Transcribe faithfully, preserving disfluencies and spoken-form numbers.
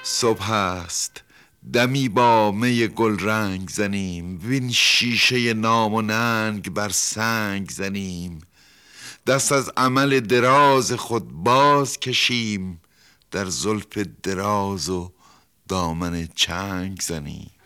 صبح است دمی با می گل رنگ زنیم، وین شیشه نام و ننگ بر سنگ زنیم. دست از عمل دراز خود باز کشیم، در زلف دراز و دامن چنگ زنیم.